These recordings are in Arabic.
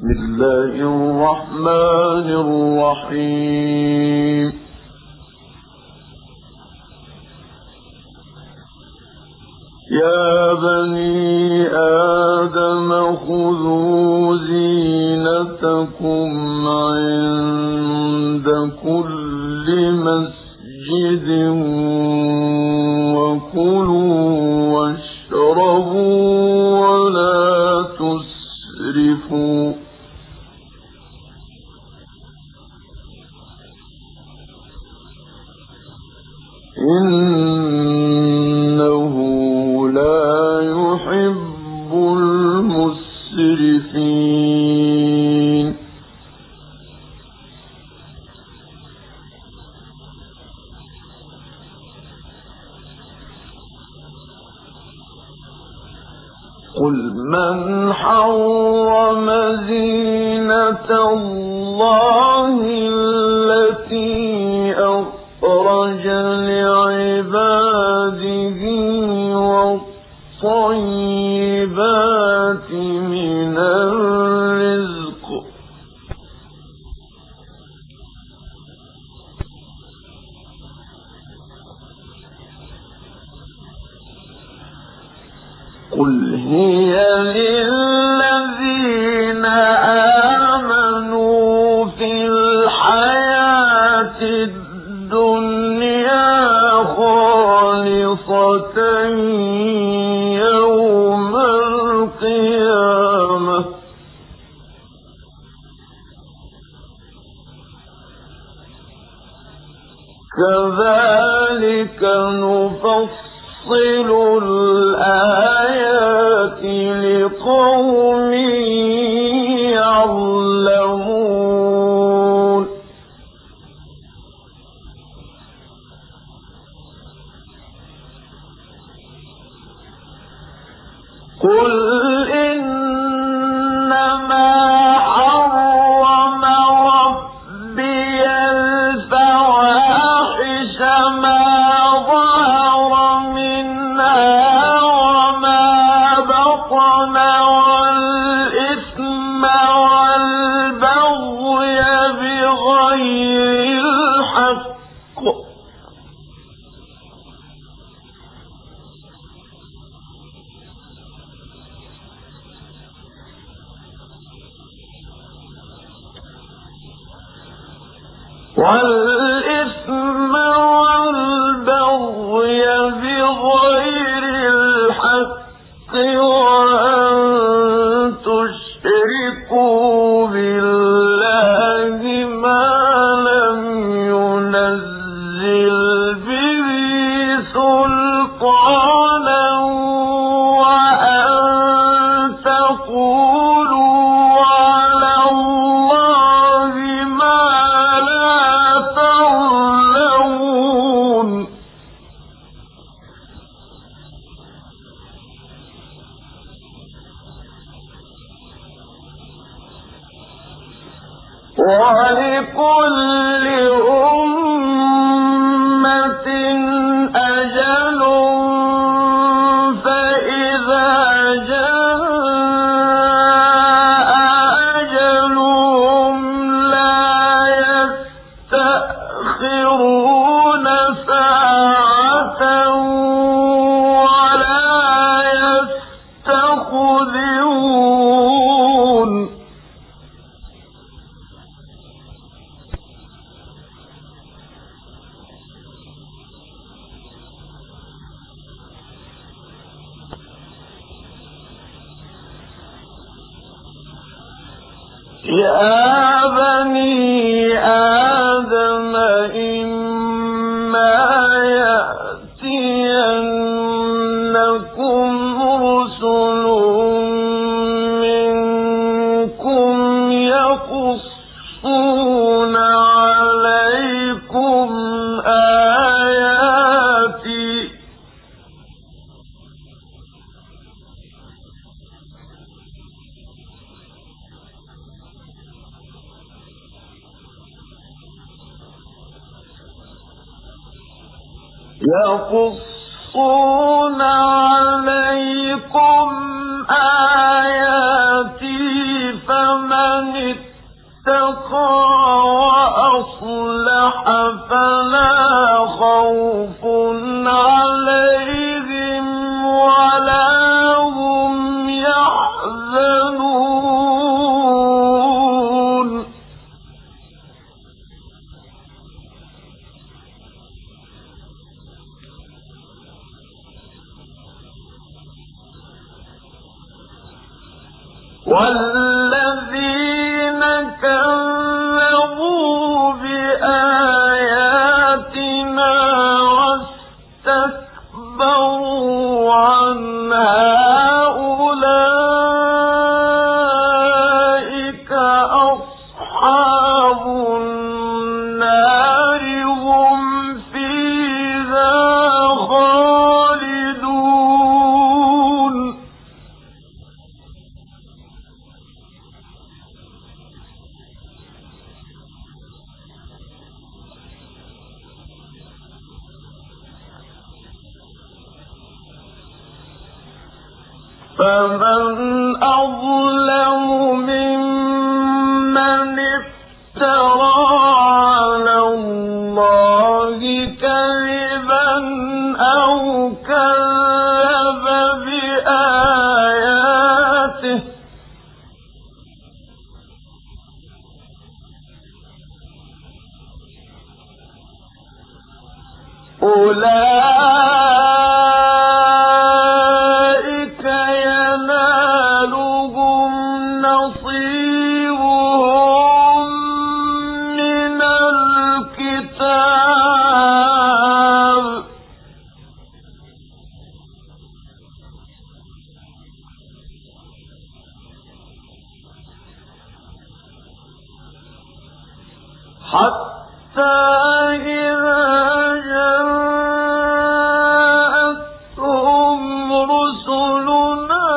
الله الرحمن الرحيم. يا بني آدم خذوا زينتكم عند كل مسجد وكلوا واشربوا ولا تسرفوا إنه لا يحب المسرفين. قل من حرم زينة الله التي أخرج لعباده والطيبات من الرزق قل هي للذين آمنوا في الحياة الدنيا خالصة يوم القيامة كذلك نفصل الآيات لقوم يعلمون. قل إنما حرم ربي الفواحش ما ظهر منها وما بطن والإثم والبغي بغير الحق وأن تشركوا بالله ما لم ينزل به سلطانا وأن تقولوا على الله ما لا تعلمون. ولكل أمة أجل فإذا جاء أجلهم لا يستأخرون ساعة ولا يستقدمون. يا بني آدم إما يأتينكم رسل منكم يقصون عليكم آياتي يقصون عليكم آياتي فمن اتقى وأصلح فلا خوف عليهم ولا هم يحزنون والذين كذبوا بآياتنا واستكبروا عنها أولئك أصحاب النار هم فيها خالدون فمن أظلم ممن افترى على الله كذبا أو كذب بآياته أولئك ينالهم نصيبهم من الكتاب حتى إذا جاءتهم رسلنا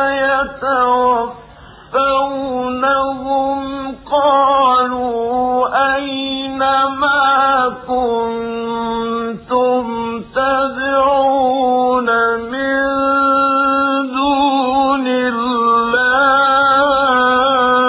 يتوفونهم قالوا أين ما كنتم تدعون من دون الله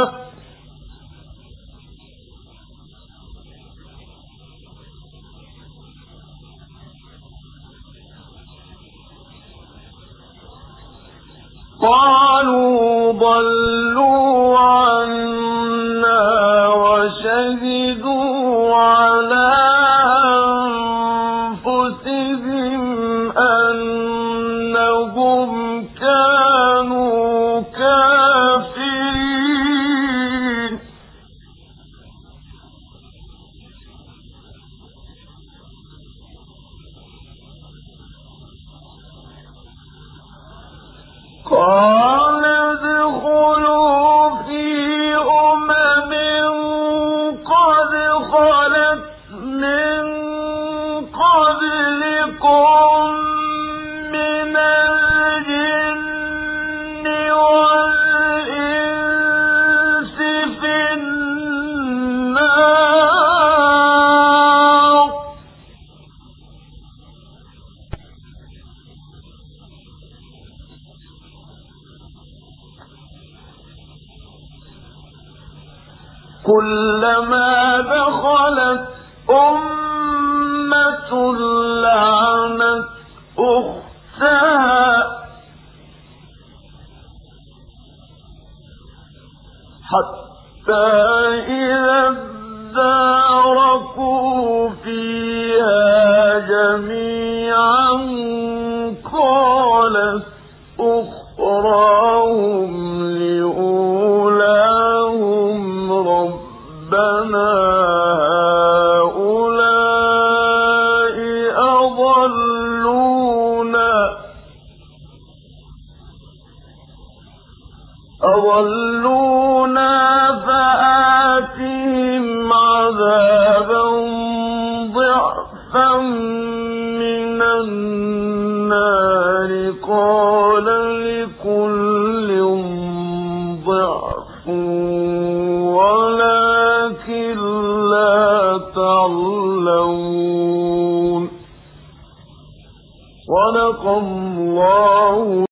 قالوا ضلوا عنا وشهدوا على أنفسهم أنهم كانوا كافرين قال ادخلوا في أمم قد خلت من قبلكم من الجن والإنس في النار كلما دخلت أمة لعنت أختها حتى إذا اداركوا فيها جميعا قالت أخراهم لأولاهم ربنا هؤلاء أضلونا فآتهم عذابا ضعفا من النار قال لكل ضعف ولكن لا تعلمون صدق الله